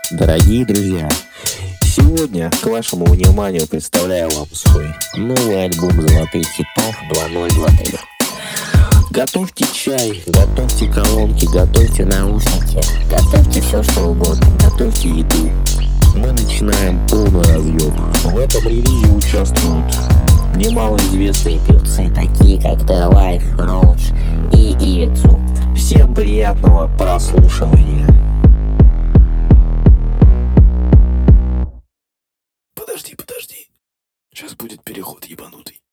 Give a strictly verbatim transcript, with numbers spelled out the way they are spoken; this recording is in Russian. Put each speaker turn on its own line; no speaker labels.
Дорогие друзья, сегодня к вашему вниманию представляю вам свой новый альбом золотых хитов два ноль двадцать. Готовьте чай, готовьте колонки, готовьте наушники, готовьте все что угодно, готовьте еду. Мы начинаем полный разъем. В этом релизе участвуют немалоизвестные певцы, такие как The Life, Роуч и Ивицу. Всем приятного прослушивания.
Подожди, подожди. Сейчас будет переход ебанутый.